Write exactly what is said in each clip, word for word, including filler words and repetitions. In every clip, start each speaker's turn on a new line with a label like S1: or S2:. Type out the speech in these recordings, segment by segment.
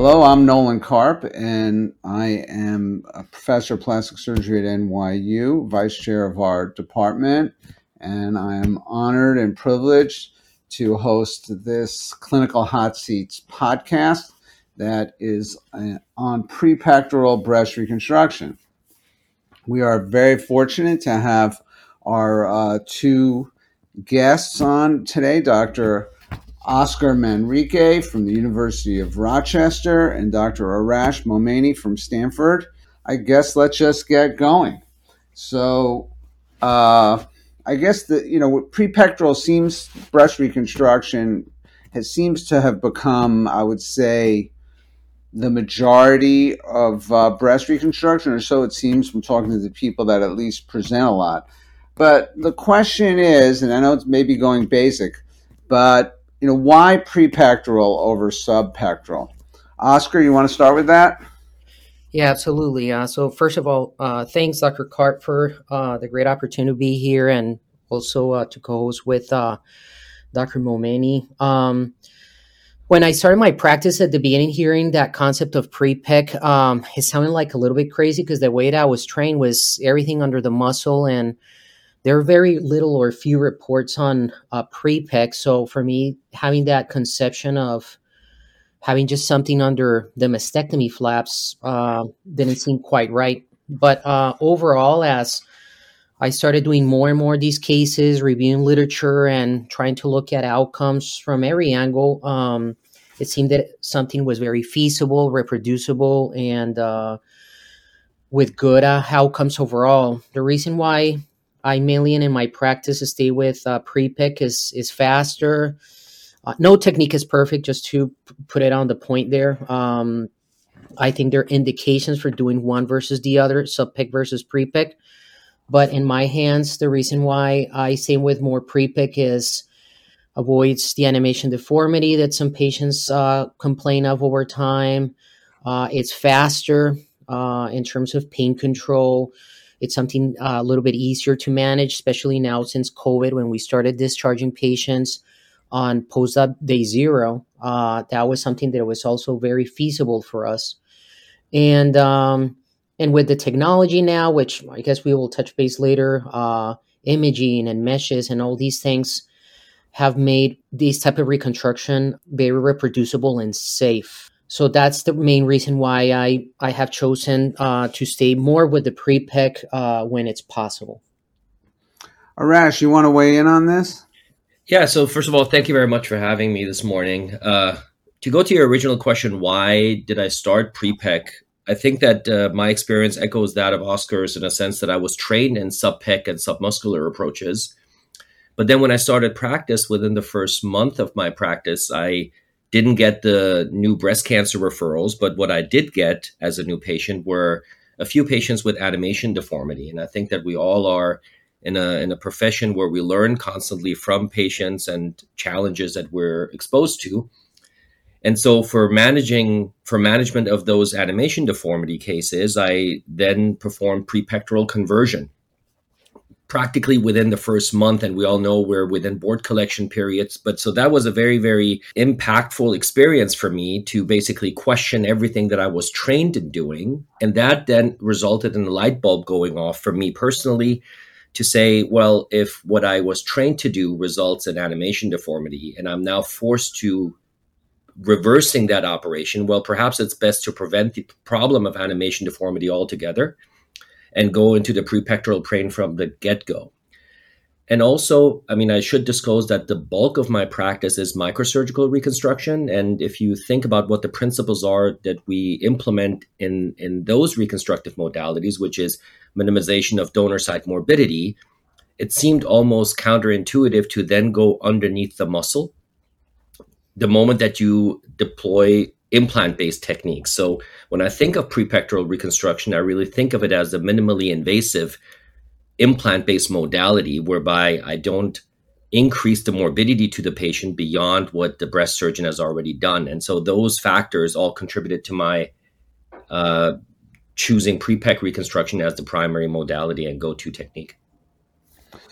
S1: Hello, I'm Nolan Karp, and I am a professor of plastic surgery at N Y U, vice chair of our department, and I am honored and privileged to host this Clinical Hot Seats podcast that is uh, on prepectoral breast reconstruction. We are very fortunate to have our uh, two guests on today, Doctor Oscar Manrique from the University of Rochester and Doctor Arash Momeni from Stanford. I guess let's just get going. So uh, I guess that, you know, prepectoral seems, breast reconstruction has seems to have become, I would say, the majority of uh, breast reconstruction, or so it seems from talking to the people that at least present a lot. But the question is, and I know it's maybe going basic, but you know, why prepectoral over subpectoral? Oscar, you want to start with that?
S2: Yeah, absolutely. Uh, so first of all, uh, thanks, Doctor Cart, for uh, the great opportunity to be here and also uh, to co-host with uh, Doctor Momeni. Um, when I started my practice at the beginning, hearing that concept of pre-pec, um, it sounded like a little bit crazy because the way that I was trained was everything under the muscle, and there are very little or few reports on uh, pre-pec. So for me, having that conception of having just something under the mastectomy flaps uh, didn't seem quite right. But uh, overall, as I started doing more and more of these cases, reviewing literature and trying to look at outcomes from every angle, um, it seemed that something was very feasible, reproducible, and uh, with good uh, outcomes overall. The reason why I mainly in my practice stay with uh, pre-pick is is faster. Uh, no technique is perfect, just to p- put it on the point there. Um, I think there are indications for doing one versus the other, sub-pick versus pre-pick. But in my hands, the reason why I say with more pre-pick is avoids the animation deformity that some patients uh, complain of over time. Uh, it's faster uh, in terms of pain control. It's something uh, a little bit easier to manage, especially now since COVID, when we started discharging patients on post-op day zero. Uh, that was something that was also very feasible for us. And um, and with the technology now, which I guess we will touch base later, uh, imaging and meshes and all these things have made these type of reconstruction very reproducible and safe. So that's the main reason why I, I have chosen uh, to stay more with the pre-pec uh, when it's possible.
S1: Arash, you want to weigh in on this?
S3: Yeah, so first of all, thank you very much for having me this morning. Uh, to go to your original question, why did I start pre-pec? I think that uh, my experience echoes that of Oscar's in a sense that I was trained in sub-pec and submuscular approaches. But then when I started practice, within the first month of my practice, I didn't get the new breast cancer referrals. But what I did get as a new patient were a few patients with animation deformity. And I think that we all are in a in a profession where we learn constantly from patients and challenges that we're exposed to. And so for managing for management of those animation deformity cases, I then performed prepectoral conversion practically within the first month. And we all know we're within board collection periods. But so that was a very, very impactful experience for me to basically question everything that I was trained in doing. And that then resulted in a light bulb going off for me personally to say, well, if what I was trained to do results in animation deformity and I'm now forced to reversing that operation, well, perhaps it's best to prevent the problem of animation deformity altogether and go into the prepectoral plane from the get-go. And also, I mean, I should disclose that the bulk of my practice is microsurgical reconstruction. And if you think about what the principles are that we implement in, in those reconstructive modalities, which is minimization of donor site morbidity, it seemed almost counterintuitive to then go underneath the muscle the moment that you deploy implant-based techniques. So when I think of prepectoral reconstruction, I really think of it as a minimally invasive implant-based modality whereby I don't increase the morbidity to the patient beyond what the breast surgeon has already done. And so those factors all contributed to my uh, choosing pre-pec reconstruction as the primary modality and go-to technique.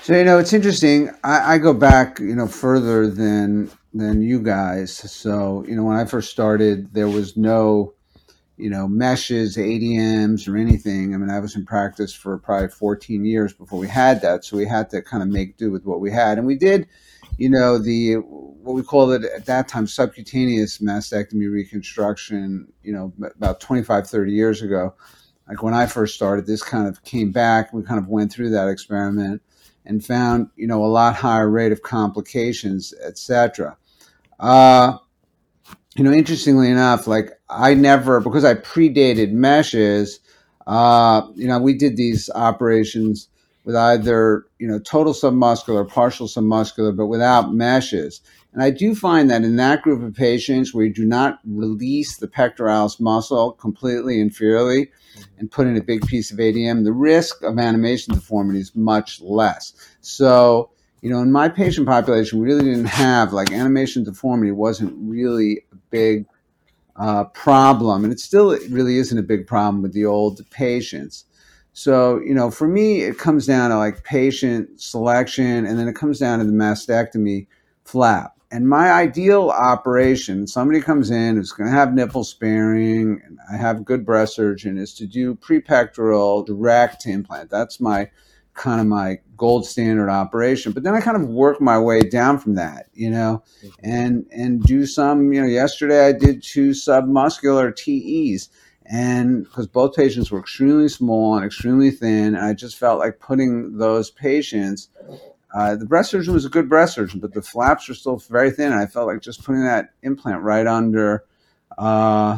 S1: So, you know, it's interesting. I, I go back, you know, further than than you guys. So, you know, when I first started, there was no, you know, meshes, A D Ms, or anything. I mean, I was in practice for probably fourteen years before we had that. So we had to kind of make do with what we had. And we did, you know, the, what we called it at that time, subcutaneous mastectomy reconstruction, you know, about twenty-five, thirty years ago. Like when I first started, this kind of came back. We kind of went through that experiment and found, you know, a lot higher rate of complications, et cetera. Uh, you know, interestingly enough, like I never, because I predated meshes, uh, you know, we did these operations with either, you know, total submuscular, partial submuscular, but without meshes. And I do find that in that group of patients where you do not release the pectoralis muscle completely inferiorly and put in a big piece of A D M, the risk of animation deformity is much less. So, you know, in my patient population, we really didn't have, like, animation deformity wasn't really a big uh, problem. And it still it really isn't a big problem with the old patients. So, you know, for me, it comes down to like patient selection, and then it comes down to the mastectomy flap. And my ideal operation, somebody comes in who's going to have nipple sparing, and I have a good breast surgeon, is to do prepectoral direct implant. That's my kind of my gold standard operation. But then I kind of work my way down from that, you know, and and do some, you know, yesterday I did two submuscular T Es. And because both patients were extremely small and extremely thin, and I just felt like putting those patients, uh, the breast surgeon was a good breast surgeon, but the flaps were still very thin. And I felt like just putting that implant right under, uh,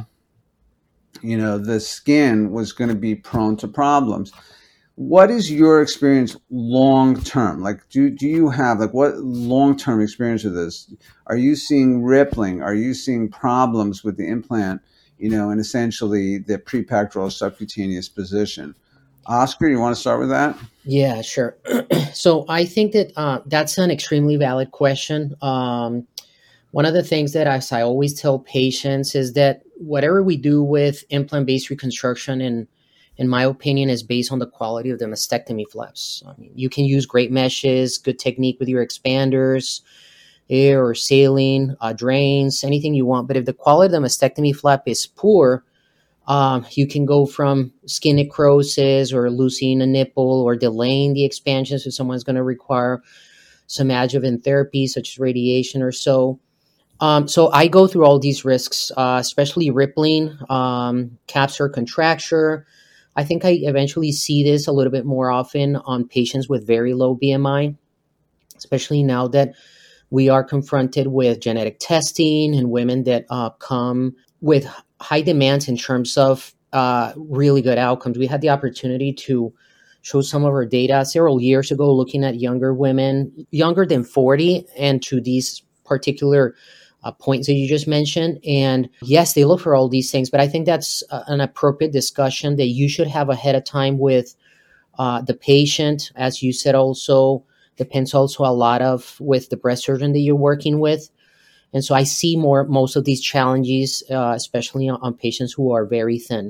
S1: you know, the skin was going to be prone to problems. What is your experience long term? Like, do do you have like what long term experience with this? Are you seeing rippling? Are you seeing problems with the implant? You know, and essentially the prepectoral subcutaneous position. Oscar, you want to start with that?
S2: Yeah, sure. So I think that uh, that's an extremely valid question. Um, one of the things that, as I always tell patients, is that whatever we do with implant-based reconstruction, in in my opinion, is based on the quality of the mastectomy flaps. I mean, you can use great meshes, good technique with your expanders, air or saline, uh, drains, anything you want. But if the quality of the mastectomy flap is poor, um, you can go from skin necrosis or losing a nipple or delaying the expansion. So someone's going to require some adjuvant therapy, such as radiation or so. Um, so I go through all these risks, uh, especially rippling, um, capsular contracture. I think I eventually see this a little bit more often on patients with very low B M I, especially now that we are confronted with genetic testing and women that uh, come with high demands in terms of uh, really good outcomes. We had the opportunity to show some of our data several years ago, looking at younger women, younger than forty, and to these particular uh, points that you just mentioned. And yes, they look for all these things, but I think that's uh, an appropriate discussion that you should have ahead of time with uh, the patient. As you said, also depends also a lot of with the breast surgeon that you're working with. And so I see more most of these challenges, uh, especially on, on patients who are very thin.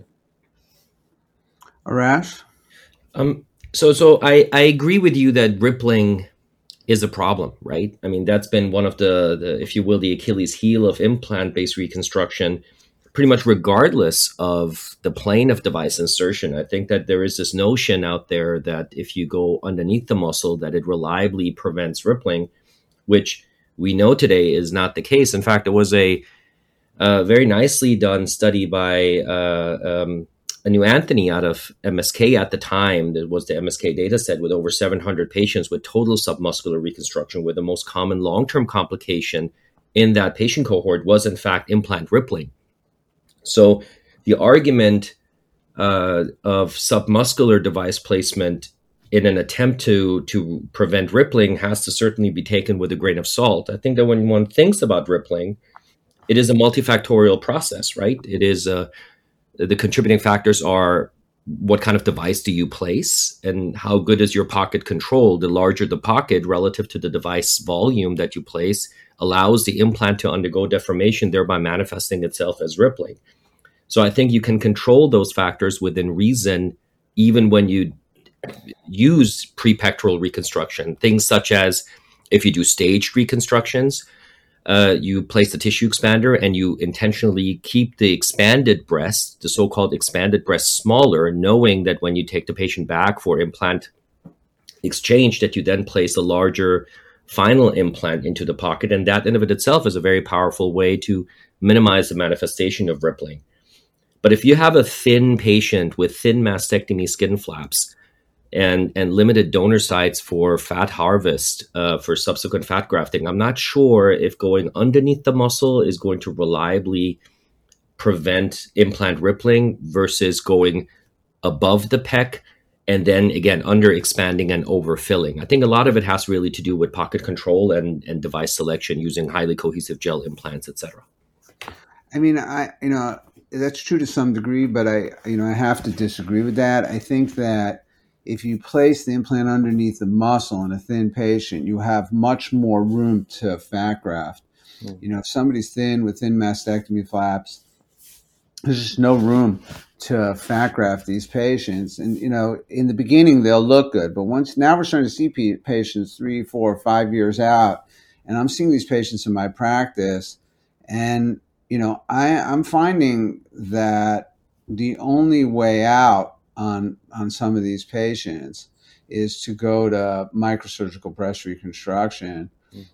S1: Arash?
S3: Um, so so I, I agree with you that rippling is a problem, right? I mean, that's been one of the, the if you will, the Achilles heel of implant-based reconstruction, pretty much regardless of the plane of device insertion. I think that there is this notion out there that if you go underneath the muscle, that it reliably prevents rippling, which we know today is not the case. In fact, it was a, a very nicely done study by uh, um, Anu Anthony out of M S K at the time. That was the M S K data set with over seven hundred patients with total submuscular reconstruction, where the most common long-term complication in that patient cohort was, in fact, implant rippling. So the argument uh, of submuscular device placement in an attempt to to prevent rippling has to certainly be taken with a grain of salt. I think that when one thinks about rippling, it is a multifactorial process, right? It is uh, the contributing factors are what kind of device do you place and how good is your pocket control. The larger the pocket relative to the device volume that you place allows the implant to undergo deformation, thereby manifesting itself as rippling. So I think you can control those factors within reason, even when you use prepectoral reconstruction. Things such as if you do staged reconstructions, uh, you place the tissue expander and you intentionally keep the expanded breast, the so-called expanded breast, smaller, knowing that when you take the patient back for implant exchange, that you then place a larger final implant into the pocket. And that in of it itself is a very powerful way to minimize the manifestation of rippling. But if you have a thin patient with thin mastectomy skin flaps and, and limited donor sites for fat harvest, uh, for subsequent fat grafting, I'm not sure if going underneath the muscle is going to reliably prevent implant rippling versus going above the pec and then again under expanding and overfilling. I think a lot of it has really to do with pocket control and, and device selection using highly cohesive gel implants, et cetera.
S1: I mean, I you know that's true to some degree, but I you know I have to disagree with that. I think that if you place the implant underneath the muscle in a thin patient, you have much more room to fat graft. Mm. You know, if somebody's thin with thin mastectomy flaps, there's just no room to fat graft these patients. And, you know, in the beginning, they'll look good. But once now we're starting to see patients three, four, five years out. And I'm seeing these patients in my practice. And, you know, I, I'm finding that the only way out on, on some of these patients is to go to microsurgical breast reconstruction.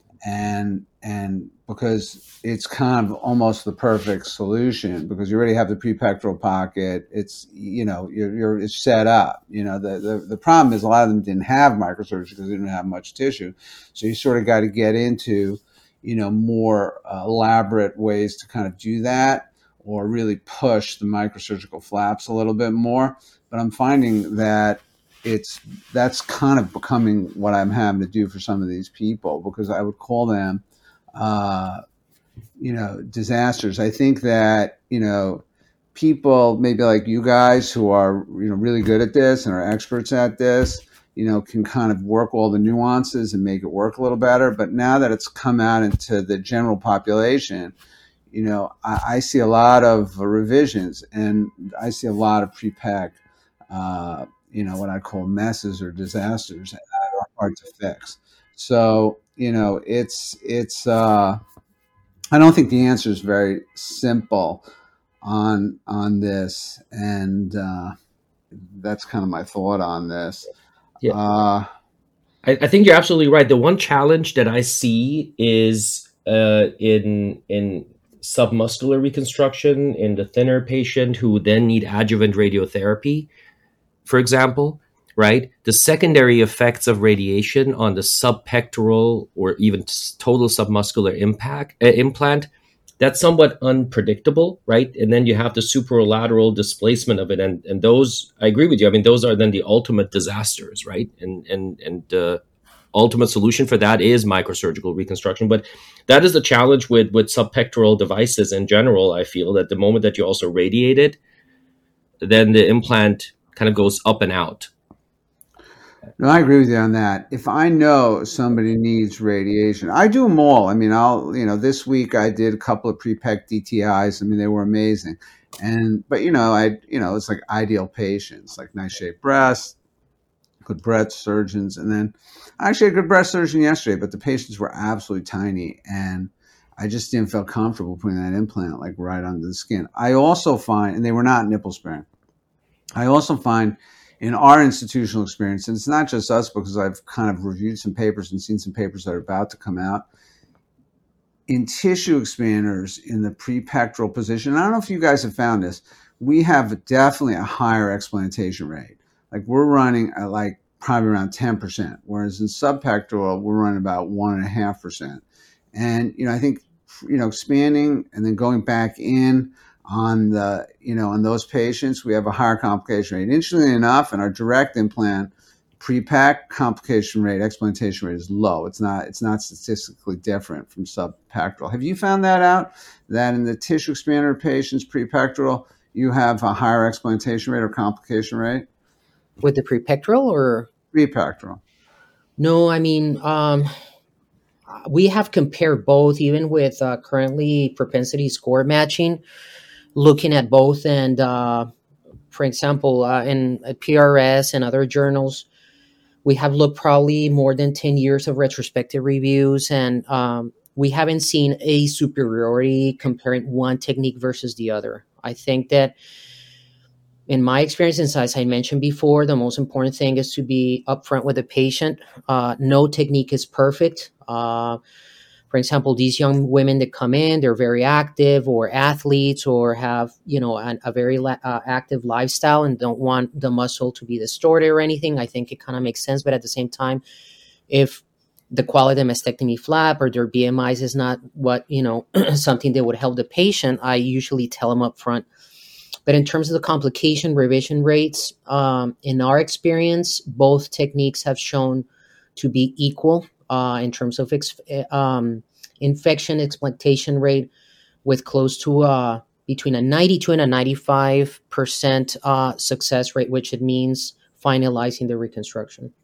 S1: And and because it's kind of almost the perfect solution because you already have the prepectoral pocket. It's, you know, you're, you're it's set up. You know, the, the, the problem is a lot of them didn't have microsurgery because they didn't have much tissue. So you sort of got to get into, you know, more uh, elaborate ways to kind of do that or really push the microsurgical flaps a little bit more. But I'm finding that it's that's kind of becoming what I'm having to do for some of these people because I would call them, uh, you know, disasters. I think that, you know, people maybe like you guys who are, you know, really good at this and are experts at this, you know, can kind of work all the nuances and make it work a little better. But now that it's come out into the general population, you know, I, I see a lot of revisions and I see a lot of pre-pec, uh, you know, what I call messes or disasters that are hard to fix. So, you know, it's, it's, uh, I don't think the answer is very simple on, on this. And, uh, that's kind of my thought on this.
S3: Yeah.
S1: Uh,
S3: I, I think you're absolutely right. The one challenge that I see is, uh, in, in submuscular reconstruction in the thinner patient who then need adjuvant radiotherapy, for example, right? The secondary effects of radiation on the subpectoral or even total submuscular impact uh, implant, that's somewhat unpredictable, right? And then you have the superolateral displacement of it. And, and those, I agree with you. I mean, those are then the ultimate disasters, right? And, and, and the ultimate solution for that is microsurgical reconstruction. But that is the challenge with, with subpectoral devices in general. I feel that the moment that you also radiate it, then the implant kind of goes up and out.
S1: No, I agree with you on that. If I know somebody needs radiation, I do them all. I mean, I'll, you know, this week I did a couple of pre-pec D T Is. I mean, they were amazing. And, but, you know, I, you know, it's like ideal patients, like nice shaped breasts, good breast surgeons. And then I actually had a good breast surgeon yesterday, but the patients were absolutely tiny. And I just didn't feel comfortable putting that implant like right under the skin. I also find, and they were not nipple sparing. I also find in our institutional experience, and it's not just us because I've kind of reviewed some papers and seen some papers that are about to come out, in tissue expanders in the prepectoral position, I don't know if you guys have found this, we have definitely a higher explantation rate. Like we're running at like probably around ten percent, whereas in subpectoral, we're running about one and a half percent. And, you know, I think, you know, expanding and then going back in on the, you know, on those patients, we have a higher complication rate. Interestingly enough, in our direct implant, pre-pack complication rate, explantation rate is low. It's not, it's not statistically different from subpectoral. Have you found that out? That in the tissue expander patients, pre-pectoral, you have a higher explantation rate or complication rate?
S2: With the prepectoral or?
S1: Pre-pectoral.
S2: No, I mean, um, we have compared both, even with uh, currently propensity score matching, looking at both, and uh, for example, uh, in uh, P R S and other journals, we have looked probably more than ten years of retrospective reviews, and um, we haven't seen a superiority comparing one technique versus the other. I think that in my experience, and as I mentioned before, the most important thing is to be upfront with the patient. Uh, no technique is perfect. Uh, for example, these young women that come in, they're very active or athletes or have, you know, an, a very la- uh, active lifestyle and don't want the muscle to be distorted or anything. I think it kind of makes sense. But at the same time, if the quality of mastectomy flap or their B M Is is not what, you know, something that would help the patient, I usually tell them up front. But in terms of the complication revision rates, um, in our experience, both techniques have shown to be equal uh, in terms of ex- um, infection explantation rate, with close to uh, between a ninety-two and a ninety-five percent uh, success rate, which it means finalizing the reconstruction.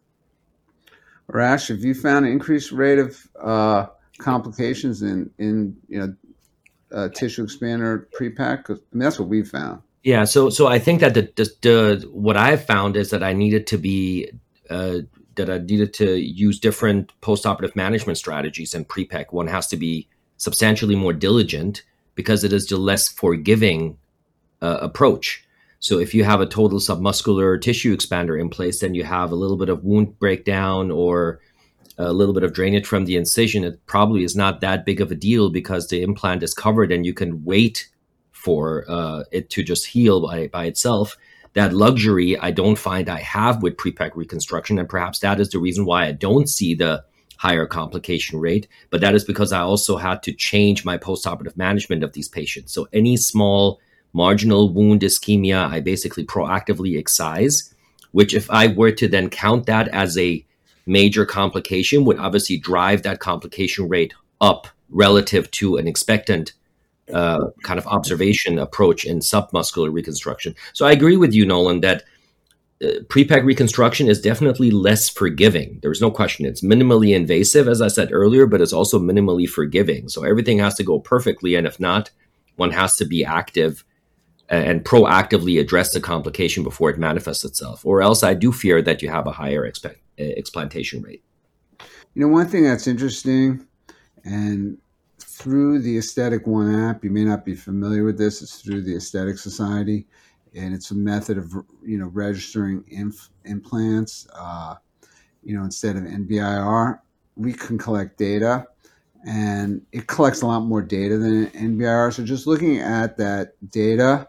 S1: Rash, have you found an increased rate of uh, complications in, in you know, uh, tissue expander pre-pack? 'Cause, I mean, that's what we found.
S3: Yeah, so so I think that the, the, the what I've found is that I needed to be uh, that I needed to use different postoperative management strategies in pre-P E C. One has to be substantially more diligent because it is the less forgiving uh, approach. So if you have a total submuscular tissue expander in place, then you have a little bit of wound breakdown or a little bit of drainage from the incision. It probably is not that big of a deal because the implant is covered and you can wait for uh, it to just heal by, by itself. That luxury I don't find I have with pre-P E C reconstruction, and perhaps that is the reason why I don't see the higher complication rate. But that is because I also had to change my postoperative management of these patients. So any small marginal wound ischemia, I basically proactively excise, which if I were to then count that as a major complication would obviously drive that complication rate up relative to an expectant Uh, kind of observation approach in submuscular reconstruction. So I agree with you, Nolan, that uh, pre-P E C reconstruction is definitely less forgiving. There's no question. It's minimally invasive, as I said earlier, but it's also minimally forgiving. So everything has to go perfectly. And if not, one has to be active and proactively address the complication before it manifests itself. Or else I do fear that you have a higher expe- explantation rate.
S1: You know, one thing that's interesting, and through the Aesthetic One app, you may not be familiar with this. It's through the Aesthetic Society, and it's a method of, you know, registering inf- implants. Uh, you know, instead of N B I R, we can collect data, and it collects a lot more data than N B I R. So just looking at that data,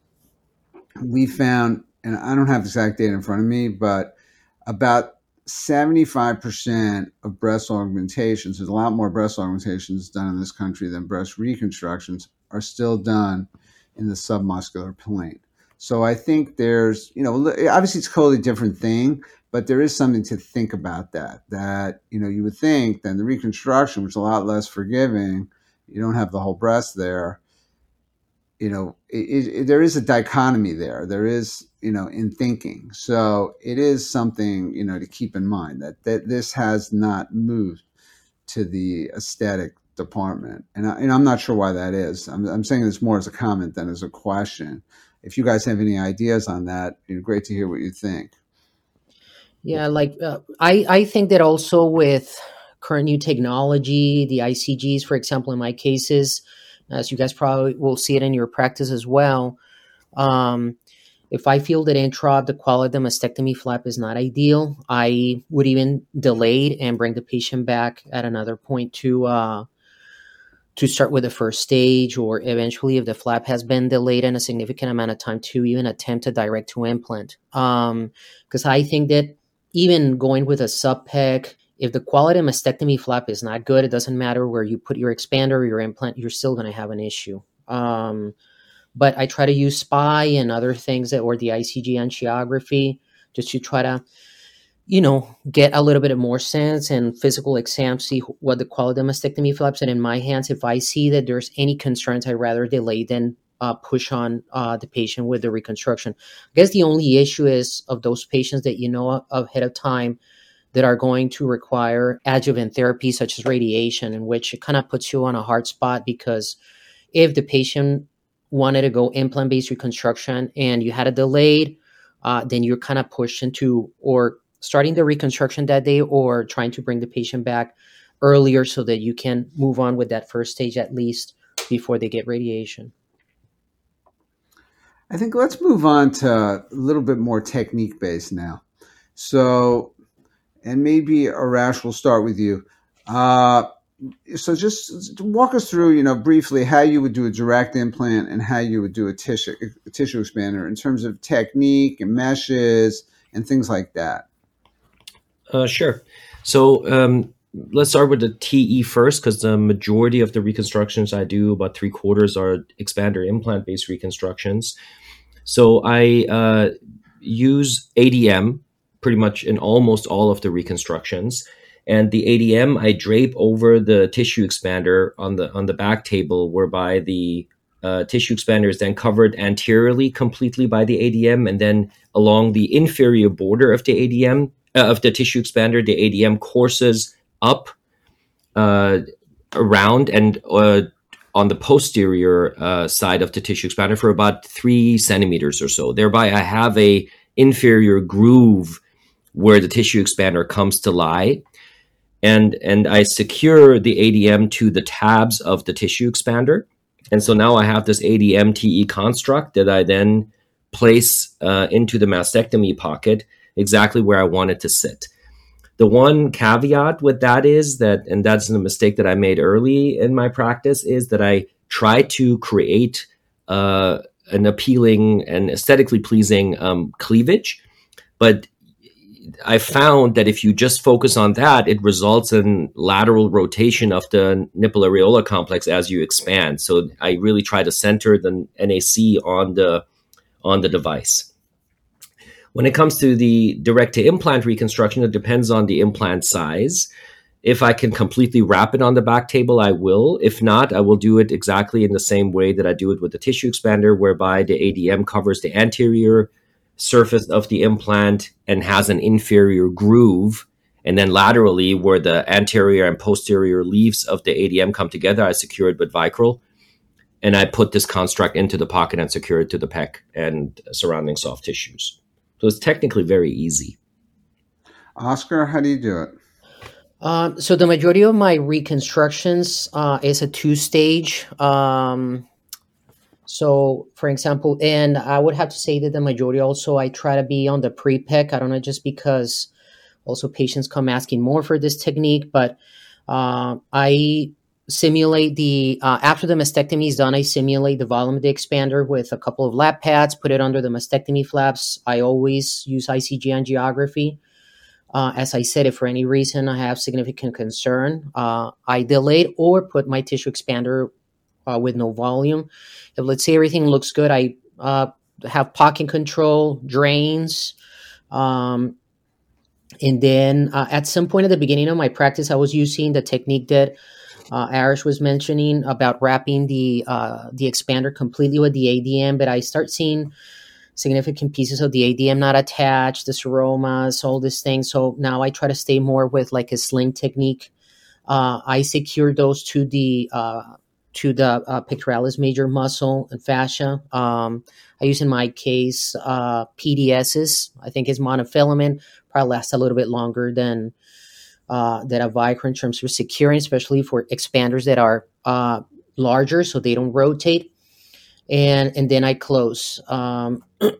S1: we found, and I don't have the exact data in front of me, but about seventy-five percent of breast augmentations, there's a lot more breast augmentations done in this country than breast reconstructions, are still done in the submuscular plane. So I think there's, you know, obviously it's a totally different thing, but there is something to think about that, that, you know, you would think then the reconstruction, which is a lot less forgiving, you don't have the whole breast there, you know, it, it, there is a dichotomy there. There is, you know, in thinking. So it is something, you know, to keep in mind that, that this has not moved to the aesthetic department. And, I, and I'm not sure why that is. I'm, I'm saying this more as a comment than as a question. If you guys have any ideas on that, it'd be great to hear what you think.
S2: Yeah, like uh, I, I think that also with current new technology, the I C Gs, for example, in my cases, as you guys probably will see it in your practice as well. Um, if I feel that intra, the quality of the mastectomy flap is not ideal, I would even delay it and bring the patient back at another point to uh, to start with the first stage, or eventually, if the flap has been delayed in a significant amount of time, to even attempt a direct to implant. Um, because I think that even going with a sub-P E C, if the quality of mastectomy flap is not good, it doesn't matter where you put your expander or your implant, you're still going to have an issue. Um, but I try to use S P Y and other things that, or the I C G angiography, just to try to, you know, get a little bit of more sense and physical exam, see what the quality of mastectomy flaps. And in my hands, if I see that there's any concerns, I'd rather delay than uh, push on uh, the patient with the reconstruction. I guess the only issue is of those patients that you know ahead of time that are going to require adjuvant therapy, such as radiation, in which it kind of puts you on a hard spot, because if the patient wanted to go implant-based reconstruction and you had a delayed, uh, then you're kind of pushed into or starting the reconstruction that day or trying to bring the patient back earlier so that you can move on with that first stage at least before they get radiation.
S1: I think let's move on to a little bit more technique based now. So, and maybe Arash will start with you. Uh, so just walk us through, you know, briefly how you would do a direct implant and how you would do a tissue a tissue expander in terms of technique and meshes and things like that.
S3: Uh, sure. So um, let's start with the T E first, because the majority of the reconstructions I do, about three quarters, are expander implant-based reconstructions. So I uh, use A D M pretty much in almost all of the reconstructions. And the A D M I drape over the tissue expander on the on the back table, whereby the uh, tissue expander is then covered anteriorly completely by the A D M, and then along the inferior border of the A D M uh, of the tissue expander, the A D M courses up uh, around and uh, on the posterior uh, side of the tissue expander for about three centimeters or so. Thereby, I have a inferior groove where the tissue expander comes to lie. And, and I secure the A D M to the tabs of the tissue expander. And so now I have this A D M T E construct that I then place uh, into the mastectomy pocket exactly where I want it to sit. The one caveat with that is that, and that's the mistake that I made early in my practice, is that I try to create uh, an appealing and aesthetically pleasing um, cleavage. But I found that if you just focus on that, it results in lateral rotation of the nipple areola complex as you expand. So I really try to center the N A C on the on the device. When it comes to the direct to implant reconstruction, it depends on the implant size. If I can completely wrap it on the back table, I will. If not, I will do it exactly in the same way that I do it with the tissue expander, whereby the A D M covers the anterior surface of the implant and has an inferior groove. And then laterally, where the anterior and posterior leaves of the A D M come together, I secure it with Vicryl. And I put this construct into the pocket and secure it to the pec and surrounding soft tissues. So it's technically very easy.
S1: Oscar, how do you do it?
S2: Um, so the majority of my reconstructions uh, is a two-stage. Um, so, for example, and I would have to say that the majority also I try to be on the pre-pec. I don't know, just because also patients come asking more for this technique, but uh, I simulate the, uh, after the mastectomy is done, I simulate the volume of the expander with a couple of lap pads, put it under the mastectomy flaps. I always use I C G angiography. Uh, as I said, if for any reason I have significant concern, uh, I delayed or put my tissue expander uh, with no volume. If, let's say, everything looks good, I uh, have pocket control, drains, um, and then uh, at some point at the beginning of my practice, I was using the technique that uh, Arash was mentioning about wrapping the uh, the expander completely with the A D M, but I start seeing significant pieces of the A D M not attached, the seromas, all these things. So now I try to stay more with like a sling technique. Uh, I secure those to the uh, to the uh, pectoralis major muscle and fascia. Um, I use in my case uh, P D Ss. I think it's monofilament. Probably lasts a little bit longer than uh, than a Vicryl in terms of securing, especially for expanders that are uh, larger, so they don't rotate. And and then I close. Um,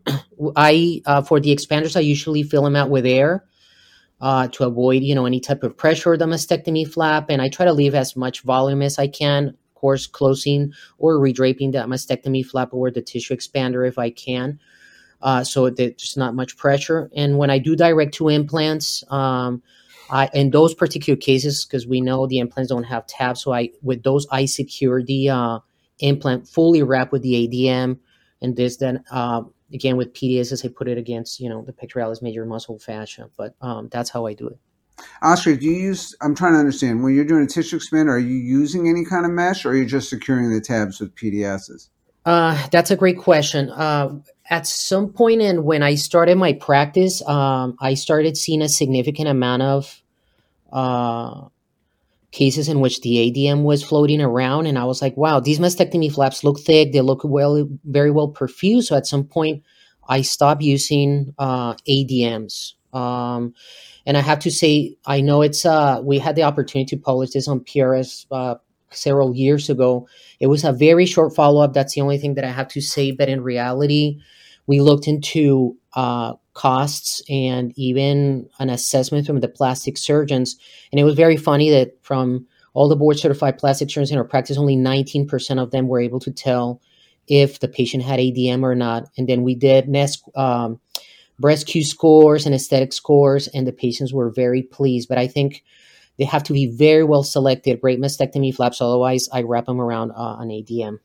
S2: I uh, for the expanders, I usually fill them out with air uh, to avoid you know any type of pressure or the mastectomy flap, and I try to leave as much volume as I can. Of course, closing or redraping that mastectomy flap or the tissue expander if I can, uh, so that there's not much pressure. And when I do direct to implants, um, I in those particular cases, because we know the implants don't have tabs, so I with those I secure the uh, implant fully wrapped with the A D M, and this then um, again with P D Ss I put it against you know the pectoralis major muscle fascia, but um, that's how I do it.
S1: Oscar, do you use? I'm trying to understand when you're doing a tissue expander. Are you using any kind of mesh, or are you just securing the tabs with P D Ss?
S2: Uh, that's a great question. Uh, at some point in when I started my practice, um, I started seeing a significant amount of uh, cases in which the A D M was floating around, and I was like, wow, these mastectomy flaps look thick. They look well, very well perfused. So at some point, I stopped using uh, A D Ms. Um, and I have to say, I know it's, uh, we had the opportunity to publish this on P R S uh, several years ago. It was a very short follow-up. That's the only thing that I have to say. But in reality, we looked into uh, costs and even an assessment from the plastic surgeons. And it was very funny that from all the board certified plastic surgeons in our practice, only nineteen percent of them were able to tell if the patient had A D M or not. And then we did nest, um, breast Q scores and aesthetic scores, and the patients were very pleased. But I think they have to be very well selected, great mastectomy flaps. Otherwise, I wrap them around uh, an A D M.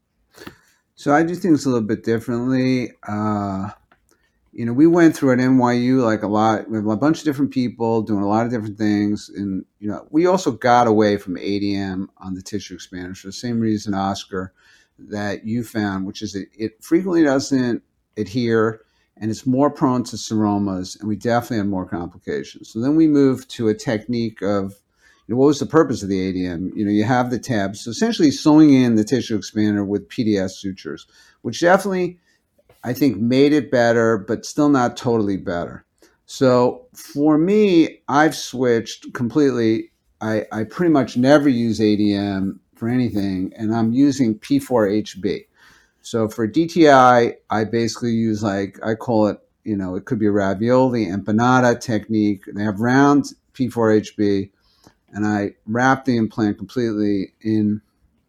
S1: So I do things a little bit differently. Uh, you know, we went through at N Y U like a lot, with a bunch of different people doing a lot of different things. And, you know, we also got away from A D M on the tissue expander for the same reason, Oscar, that you found, which is that it frequently doesn't adhere and it's more prone to seromas, and we definitely had more complications. So then we moved to a technique of, you know, what was the purpose of the A D M? You know, you have the tabs, so essentially sewing in the tissue expander with P D S sutures, which definitely, I think, made it better, but still not totally better. So for me, I've switched completely. I, I pretty much never use A D M for anything, and I'm using P four H B. So for D T I, I basically use, like, I call it, you know, it could be a ravioli, empanada technique. They have round P four H B, and I wrap the implant completely in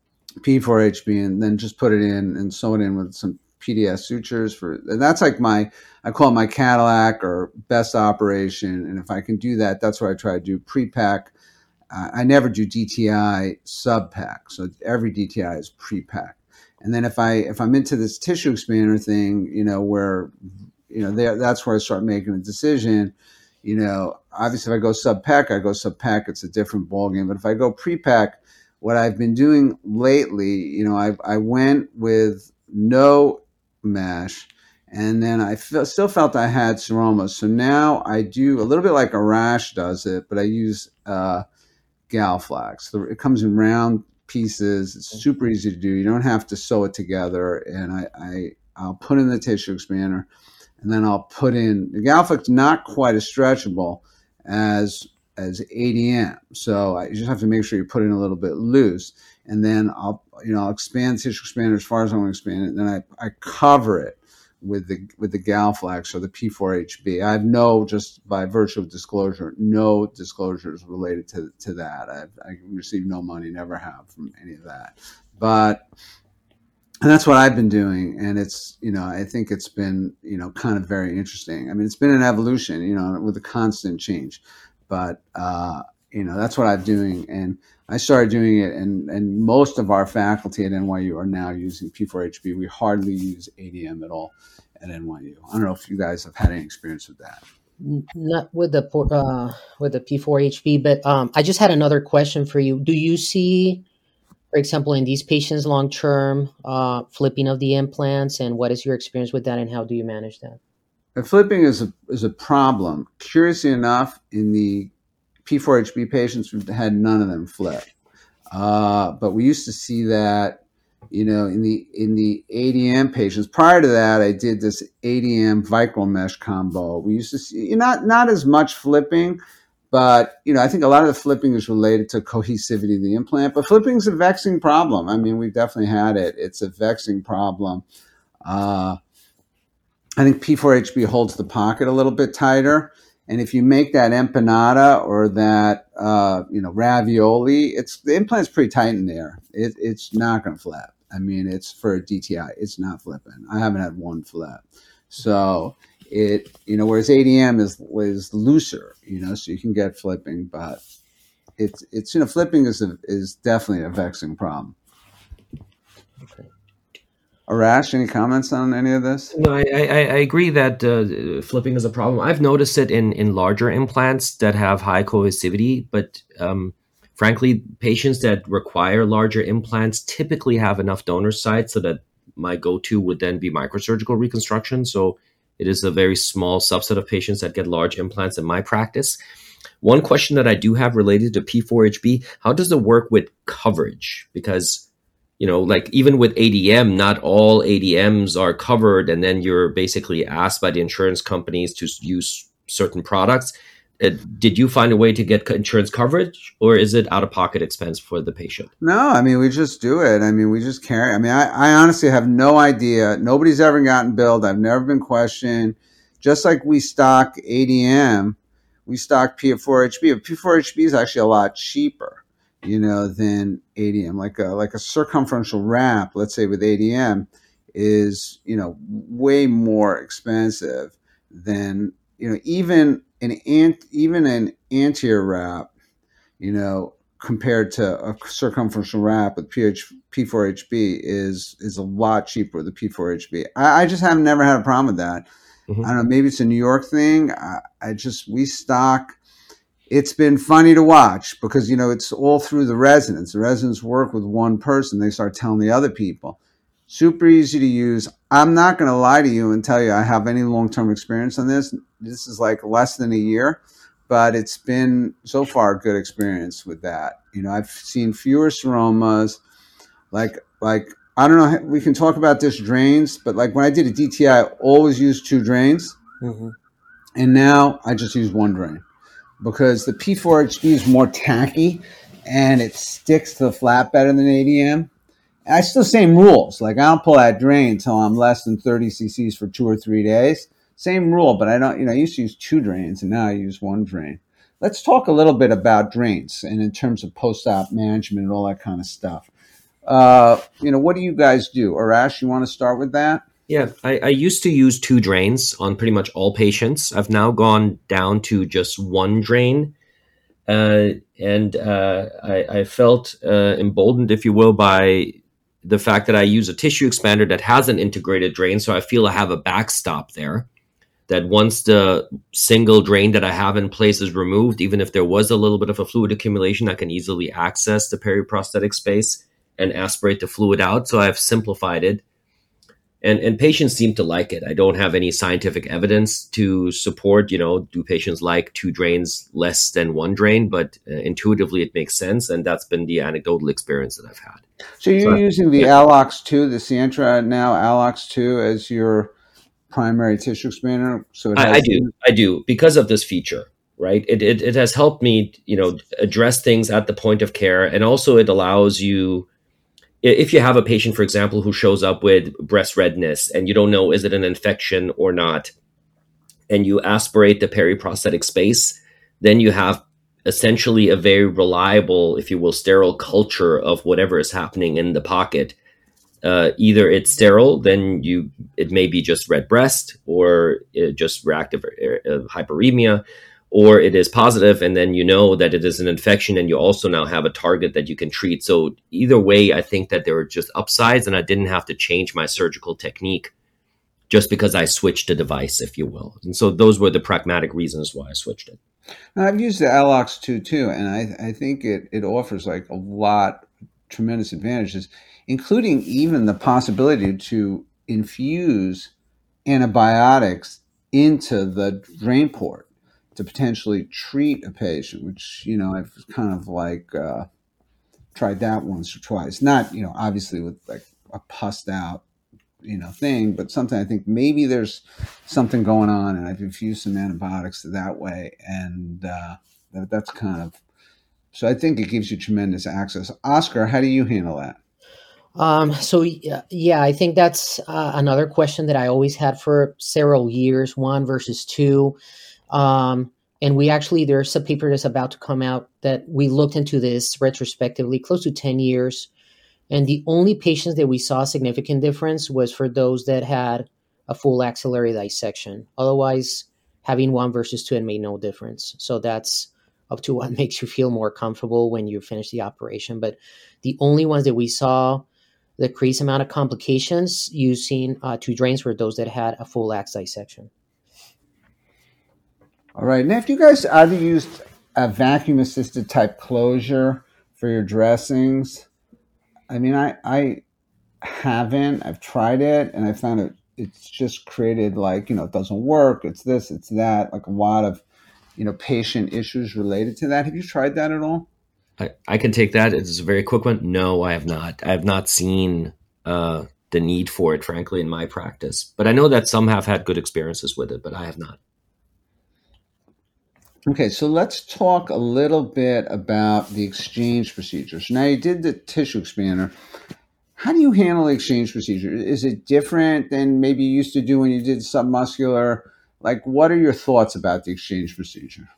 S1: P four H B and then just put it in and sew it in with some P D S sutures. For, and that's like my, I call it my Cadillac or best operation. And if I can do that, that's what I try to do. Pre-pack. Uh, I never do D T I sub-pack. So every D T I is pre-pack. And then if I if I'm into this tissue expander thing, you know, where, you know, there, that's where I start making a decision. You know, obviously if I go sub-pack, I go sub-pack. It's a different ballgame. But if I go pre-pack, what I've been doing lately, you know, I I went with no mesh, and then I feel, still felt I had seromas. So now I do a little bit like Arash does it, but I use uh, Galflax. So it comes in round pieces. It's super easy to do. You don't have to sew it together. And I, I I'll put in the tissue expander, and then I'll put in the Galflax. Not quite as stretchable as as A D M, so I just have to make sure you put it in a little bit loose, and then I'll you know I'll expand the tissue expander as far as I want to expand it, and then I, I cover it with the with the Galflax or the P four H B. I have no, just by virtue of disclosure, no disclosures related to, to that. I've, I received no money, never have, from any of that. But, and that's what I've been doing. And it's, you know, I think it's been, you know, kind of very interesting. I mean, it's been an evolution, you know, with a constant change. But, uh, you know, that's what I'm doing. And I started doing it, and, and most of our faculty at N Y U are now using P four H B. We hardly use A D M at all at N Y U. I don't know if you guys have had any experience with that.
S2: Not with the uh, with the P four H B, but um, I just had another question for you. Do you see, for example, in these patients long term, uh, flipping of the implants, and what is your experience with that, and how do you manage that?
S1: The flipping is a is a problem. Curiously enough, in the P four H B patients, we've had none of them flip. Uh, but we used to see that, you know, in the in the A D M patients. Prior to that, I did this A D M Vicryl mesh combo. We used to see not not as much flipping, but, you know, I think a lot of the flipping is related to cohesivity of the implant. But flipping is a vexing problem. I mean, we've definitely had it. It's a vexing problem. Uh, I think P four H B holds the pocket a little bit tighter. And if you make that empanada or that, uh, you know, ravioli, it's the implant's pretty tight in there. It, it's not going to flip. I mean, it's for a D T I. It's not flipping. I haven't had one flip. So it, you know, whereas A D M is is looser, you know, so you can get flipping, but it's it's you know, flipping is a, is definitely a vexing problem.
S2: Okay.
S1: Arash, any comments on any of this?
S3: No, I, I, I agree that uh, flipping is a problem. I've noticed it in, in larger implants that have high cohesivity, but um, frankly, patients that require larger implants typically have enough donor sites so that my go-to would then be microsurgical reconstruction. So it is a very small subset of patients that get large implants in my practice. One question that I do have related to P four H B, how does it work with coverage? Because, you know, like even with A D M, not all A D Ms are covered, and then you're basically asked by the insurance companies to use certain products. Uh, did you find a way to get insurance coverage, or is it out-of-pocket expense for the patient?
S1: No, I mean, we just do it. I mean, we just carry. I mean, I, I honestly have no idea. Nobody's ever gotten billed. I've never been questioned. Just like we stock A D M, we stock P four H B. But P four H B is actually a lot cheaper, you know, than A D M. Like a like a circumferential wrap, let's say with A D M, is, you know, way more expensive than, you know, even an ant even an anterior wrap, you know, compared to a circumferential wrap with P four H B is is a lot cheaper with the P four H B. I, I just have never had a problem with that. Mm-hmm. I don't know, maybe it's a New York thing. I, I just, we stock, it's been funny to watch because, you know, it's all through the residents. The residents work with one person. They start telling the other people. Super easy to use. I'm not going to lie to you and tell you I have any long-term experience on this. This is like less than a year. But it's been so far a good experience with that. You know, I've seen fewer seromas. Like, like I don't know. We can talk about this drains, but like when I did a D T I, I always used two drains, mm-hmm. and now I just use one drain because the P four H B is more tacky and it sticks to the flat better than A D M. And I still same rules. Like I don't pull that drain until I'm less than thirty cc's for two or three days. Same rule, but I don't, you know, I used to use two drains and now I use one drain. Let's talk a little bit about drains and in terms of post-op management and all that kind of stuff. Uh, you know, what do you guys do? Arash, you want to start with that?
S3: Yeah, I, I used to use two drains on pretty much all patients. I've now gone down to just one drain. Uh, and uh, I, I felt uh, emboldened, if you will, by the fact that I use a tissue expander that has an integrated drain. So I feel I have a backstop there. That once the single drain that I have in place is removed, even if there was a little bit of a fluid accumulation, I can easily access the periprosthetic space and aspirate the fluid out. So I've simplified it. And, and patients seem to like it. I don't have any scientific evidence to support, you know, do patients like two drains less than one drain? But uh, intuitively, it makes sense. And that's been the anecdotal experience that I've had.
S1: So you're so, using the yeah. Alox two, the Sientra now Alox two as your primary tissue expander? So it has
S3: I, I do, I do, because of this feature, right? It, it it has helped me, you know, address things at the point of care, and also it allows you, if you have a patient, for example, who shows up with breast redness and you don't know is it an infection or not, and you aspirate the periprosthetic space, then you have essentially a very reliable, if you will, sterile culture of whatever is happening in the pocket. Uh, either it's sterile, then you it may be just red breast or it just reactive uh, hyperemia, or it is positive, and then you know that it is an infection, and you also now have a target that you can treat. So either way, I think that there were just upsides, and I didn't have to change my surgical technique just because I switched the device, if you will. And so those were the pragmatic reasons why I switched it.
S1: Now, I've used the Alox two too, and I, I think it, it offers like a lot, tremendous advantages, including even the possibility to infuse antibiotics into the drain port to potentially treat a patient, which, you know, I've kind of like uh, tried that once or twice. Not, you know, obviously with like a pussed out, you know, thing, but something I think maybe there's something going on, and I've infused some antibiotics that way, and uh, that, that's kind of, so I think it gives you tremendous access. Oscar, how do you handle that?
S2: Um, so yeah, I think that's uh, another question that I always had for several years, one versus two. Um, and we actually, there's a paper that's about to come out that we looked into this retrospectively, close to ten years. And the only patients that we saw a significant difference was for those that had a full axillary dissection. Otherwise, having one versus two, it made no difference. So that's up to what makes you feel more comfortable when you finish the operation. But the only ones that we saw the increased amount of complications using uh, two drains were those that had a full ax dissection.
S1: All right. Now, if you guys either used a vacuum-assisted type closure for your dressings, I mean, I, I haven't. I've tried it, and I found it. It's just created like, you know, it doesn't work. It's this, it's that. Like a lot of, you know, patient issues related to that. Have you tried that at all?
S3: I, I can take that. It's a very quick one. No, I have not. I have not seen uh, the need for it, frankly, in my practice. But I know that some have had good experiences with it, but I have not.
S1: Okay, so let's talk a little bit about the exchange procedure. So now you did the tissue expander. How do you handle the exchange procedure? Is it different than maybe you used to do when you did submuscular? Like, what are your thoughts about the exchange procedure?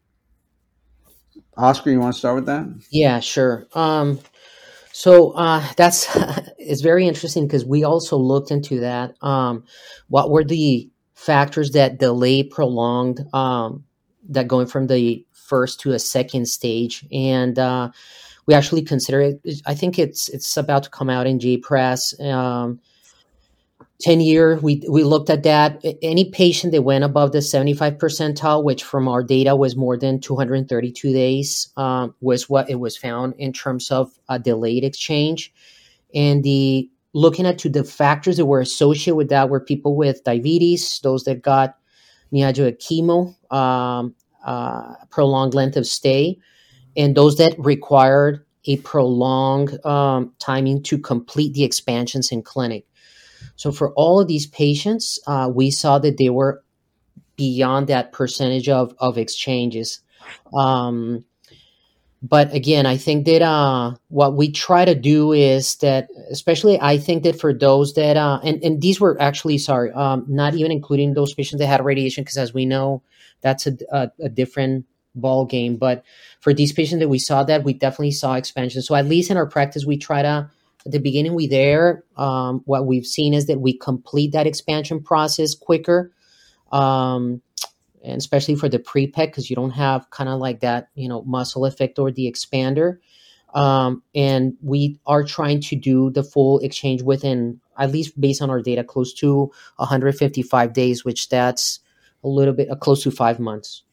S1: Oscar, you want to start with that?
S2: Yeah, sure. Um, so uh, that's it's very interesting because we also looked into that. Um, what were the factors that delay prolonged um, that going from the first to a second stage? And uh, we actually consider it. I think it's it's about to come out in J Press. Um, ten year, we we looked at that. Any patient that went above the seventy-five percentile, which from our data was more than two hundred thirty-two days, um, was what it was found in terms of a delayed exchange. And the looking at to the factors that were associated with that were people with diabetes, those that got neoadjuvant chemo, um, uh, prolonged length of stay, and those that required a prolonged um, timing to complete the expansions in clinic. So for all of these patients, uh, we saw that they were beyond that percentage of, of exchanges. Um, but again, I think that uh, what we try to do is that, especially I think that for those that, uh, and, and these were actually, sorry, um, not even including those patients that had radiation, because as we know, that's a, a, a different ball game. But for these patients that we saw that, we definitely saw expansion. So at least in our practice, we try to, at the beginning, we there. Um, what we've seen is that we complete that expansion process quicker, um, and especially for the pre-pec because you don't have kind of like that, you know, muscle effect or the expander. Um, and we are trying to do the full exchange within, at least based on our data, close to one hundred fifty-five days, which that's a little bit uh, close to five months.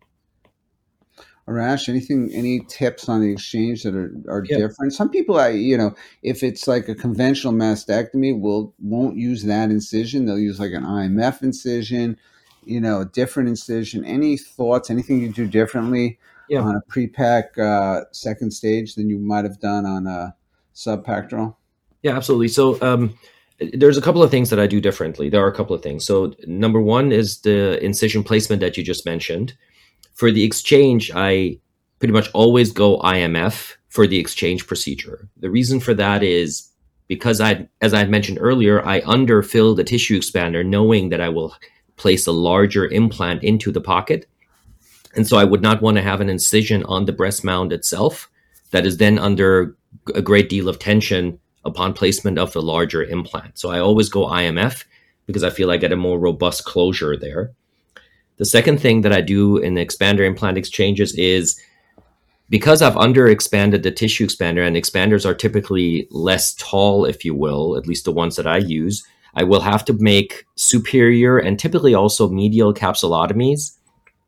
S1: Arash, anything, any tips on the exchange that are, are
S3: Yeah.
S1: different? Some people, I, you know, if it's like a conventional mastectomy, will won't use that incision. They'll use like an I M F incision, you know, a different incision. Any thoughts? Anything you do differently
S3: Yeah.
S1: on a pre-pack uh, second stage than you might have done on a subpectoral?
S3: Yeah, absolutely. So um, there's a couple of things that I do differently. There are a couple of things. So number one is the incision placement that you just mentioned. For the exchange, I pretty much always go I M F for the exchange procedure. The reason for that is because I, as I had mentioned earlier, I underfill the tissue expander knowing that I will place a larger implant into the pocket. And so I would not want to have an incision on the breast mound itself that is then under a great deal of tension upon placement of the larger implant. So I always go I M F because I feel I get a more robust closure there. The second thing that I do in the expander implant exchanges is because I've under expanded the tissue expander, and expanders are typically less tall, if you will, at least the ones that I use, I will have to make superior and typically also medial capsulotomies.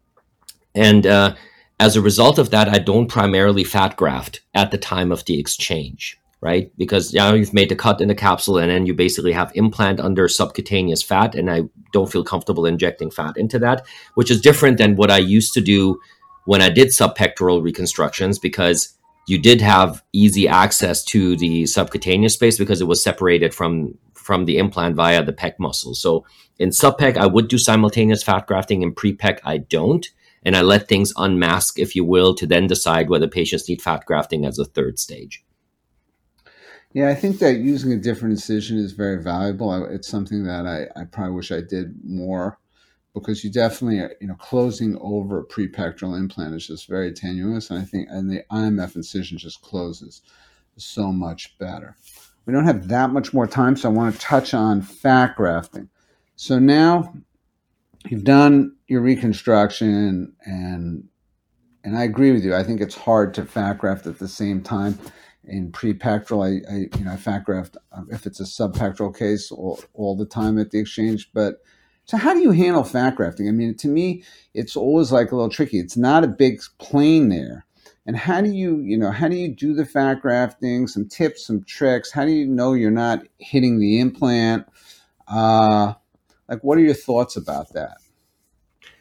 S3: And uh, as a result of that, I don't primarily fat graft at the time of the exchange, right? Because now you've made the cut in the capsule and then you basically have implant under subcutaneous fat, and I don't feel comfortable injecting fat into that, which is different than what I used to do when I did subpectoral reconstructions, because you did have easy access to the subcutaneous space because it was separated from, from the implant via the pec muscle. So in subpec, I would do simultaneous fat grafting. In pre-pec, I don't. And I let things unmask, if you will, to then decide whether patients need fat grafting as a third stage.
S1: Yeah, I think that using a different incision is very valuable. I, it's something that I, I probably wish I did more, because you definitely, you know, closing over a prepectoral implant is just very tenuous. And I think, and the I M F incision just closes so much better. We don't have that much more time, so I want to touch on fat grafting. So now you've done your reconstruction, and and I agree with you. I think it's hard to fat graft at the same time. In prepectoral, I, I you know I fat graft if it's a subpectoral case all, all the time at the exchange. But so how do you handle fat grafting? I mean, to me, it's always like a little tricky. It's not a big plane there. And how do you, you know, how do you do the fat grafting? Some tips, some tricks. How do you know you're not hitting the implant? Uh, like, what are your thoughts about that?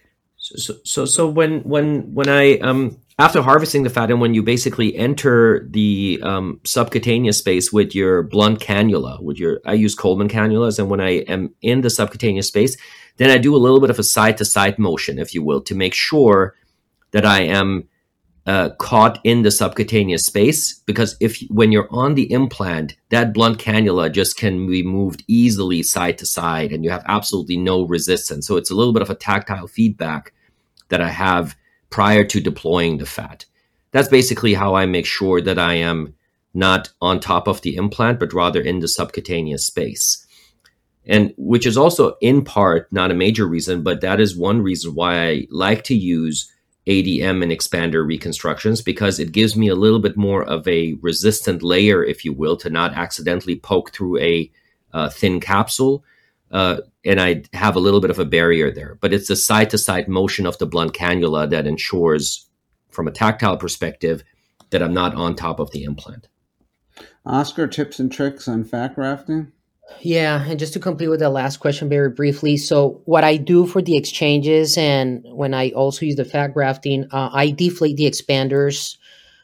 S3: So, so, so when, when, when I, um, after harvesting the fat and when you basically enter the um, subcutaneous space with your blunt cannula, with your, I use Coleman cannulas, and when I am in the subcutaneous space, then I do a little bit of a side to side motion, if you will, to make sure that I am uh, caught in the subcutaneous space. Because if, when you're on the implant, that blunt cannula just can be moved easily side to side and you have absolutely no resistance. So it's a little bit of a tactile feedback that I have prior to deploying the fat. That's basically how I make sure that I am not on top of the implant, but rather in the subcutaneous space. And which is also in part, not a major reason, but that is one reason why I like to use A D M and expander reconstructions, because it gives me a little bit more of a resistant layer, if you will, to not accidentally poke through a uh, thin capsule. Uh, and I have a little bit of a barrier there. But it's the side-to-side motion of the blunt cannula that ensures, from a tactile perspective, that I'm not on top of the implant.
S1: Oscar, tips and tricks on fat grafting?
S2: Yeah, and just to complete with the last question very briefly. So what I do for the exchanges, and when I also use the fat grafting, uh, I deflate the expanders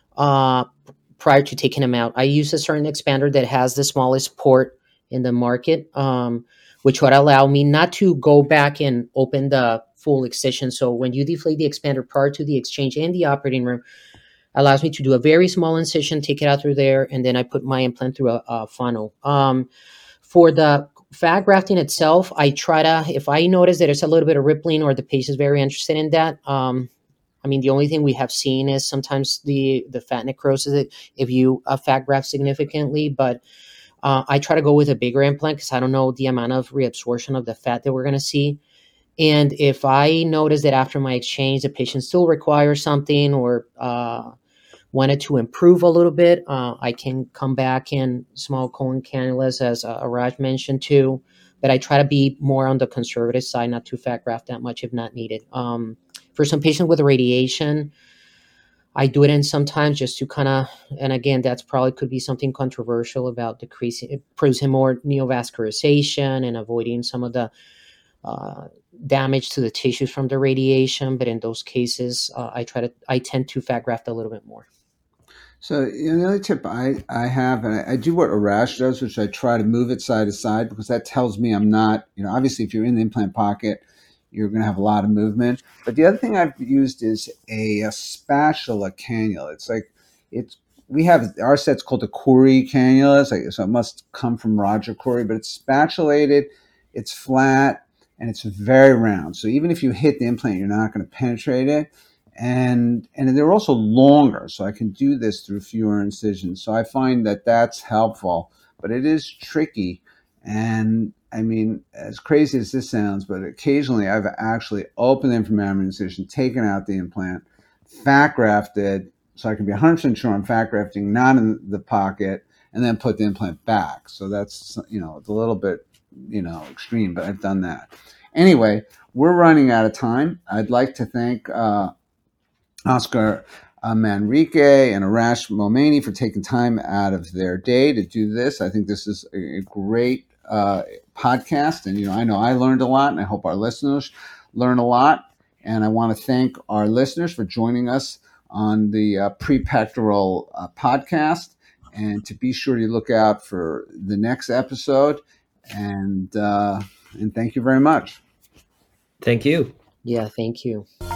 S2: uh, prior to taking them out. I use a certain expander that has the smallest port in the market, um, which would allow me not to go back and open the full excision. So when you deflate the expander prior to the exchange in the operating room, allows me to do a very small incision, take it out through there, and then I put my implant through a, a funnel. Um, for the fat grafting itself, I try to, if I notice that there's a little bit of rippling or the patient is very interested in that, um, I mean, the only thing we have seen is sometimes the, the fat necrosis if you uh, fat graft significantly, but uh, I try to go with a bigger implant because I don't know the amount of reabsorption of the fat that we're going to see. And if I notice that after my exchange, the patient still requires something or uh, wanted to improve a little bit, uh, I can come back in small colon cannulas, as uh, Raj mentioned too. But I try to be more on the conservative side, not to fat graft that much if not needed. Um, for some patients with radiation, I do it in sometimes just to kind of, and again, that's probably could be something controversial about decreasing, producing more neovascularization and avoiding some of the uh, damage to the tissues from the radiation. But in those cases, uh, I try to, I tend to fat graft a little bit more.
S1: So you know, the other tip I, I have, and I, I do what Arash does, which I try to move it side to side because that tells me I'm not, you know, obviously if you're in the implant pocket, you're going to have a lot of movement. But the other thing I've used is a, a spatula cannula. It's like, it's, we have, our set's called the Khoury cannula, like, so it must come from Roger Khoury, but it's spatulated, it's flat, and it's very round. So even if you hit the implant, you're not going to penetrate it. And and they're also longer, so I can do this through fewer incisions. So I find that that's helpful, but it is tricky. And I mean, as crazy as this sounds, but occasionally I've actually opened the intramedullary incision, taken out the implant, fat grafted, so I can be one hundred percent sure I'm fat grafting, not in the pocket, and then put the implant back. So that's, you know, it's a little bit, you know, extreme, but I've done that. Anyway, we're running out of time. I'd like to thank uh, Oscar uh, Manrique and Arash Momeni for taking time out of their day to do this. I think this is a great uh, podcast, and you know, I know I learned a lot, and I hope our listeners learn a lot. And I want to thank our listeners for joining us on the uh, Prepectoral uh, podcast, and to be sure to look out for the next episode. And uh, and thank you very much.
S3: Thank you.
S2: Yeah, thank you.